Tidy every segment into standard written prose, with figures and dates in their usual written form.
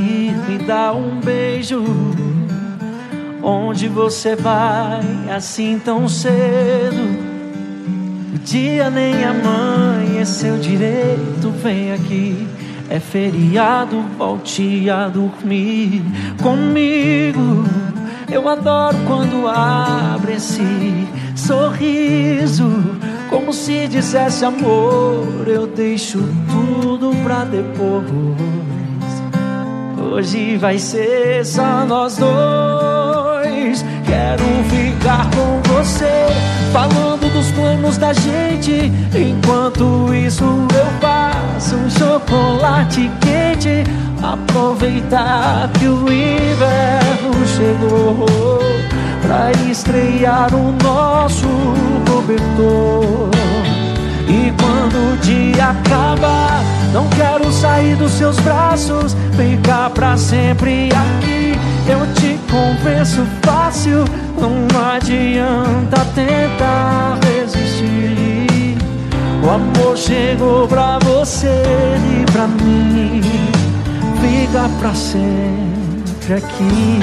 sair, me dá um beijo. Onde você vai assim tão cedo? O dia nem amanheceu direito, vem aqui. É feriado, volte a dormir comigo. Eu adoro quando abre esse sorriso, como se dissesse: amor, eu deixo tudo pra depois. Hoje vai ser só nós dois. Quero ficar com você, falando dos planos da gente. Enquanto isso eu faço um chocolate quente. Aproveitar que o inverno chegou pra estrear o nosso cobertor. E quando o dia acabar, não quero sair dos seus braços, ficar pra sempre aqui. Eu te convenço fácil, não adianta tentar resistir. O amor chegou pra você e pra mim, fica pra sempre aqui.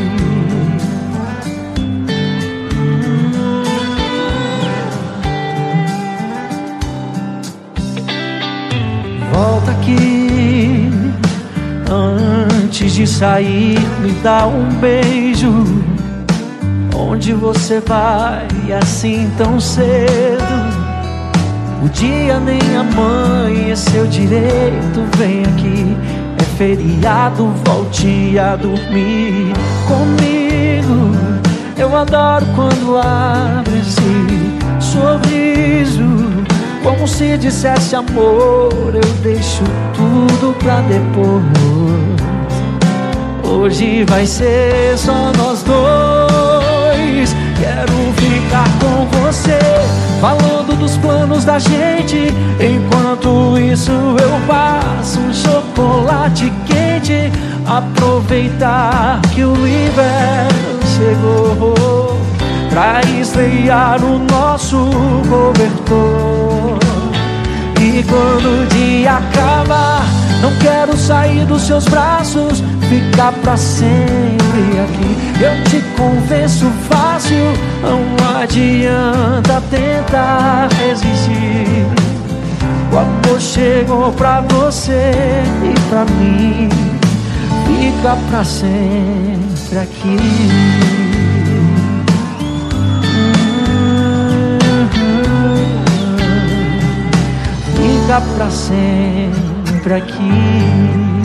Volta aqui, antes de sair, me dá um beijo. Onde você vai assim tão cedo? O dia nem amanheceu direito, vem aqui. É feriado, volte a dormir comigo. Eu adoro quando abre esse sorriso, como se dissesse: amor, eu deixo tudo pra depois. Hoje vai ser só nós dois. Quero ficar com você, falando dos planos da gente. Enquanto isso eu faço um chocolate quente. Aproveitar que o inverno chegou pra estrear o nosso cobertor. E quando o dia acabar, não quero sair dos seus braços, ficar pra sempre aqui. Eu te convenço fácil, não adianta tentar resistir. O amor chegou pra você e pra mim, fica pra sempre aqui. Fica pra sempre aqui.